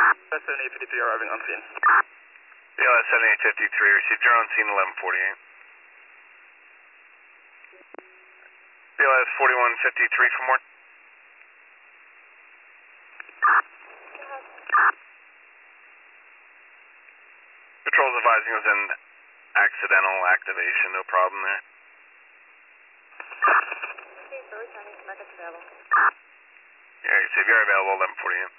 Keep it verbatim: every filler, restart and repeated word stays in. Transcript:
seventy-eight fifty-three arriving on scene. B L S seventy-eight fifty-three, received, you're on scene eleven forty-eight. B L S forty-one fifty-three for more. Patrol's advising us an accidental activation, no problem there. Okay, for returning, Marcus available. Yeah, received, you're available eleven forty-eight.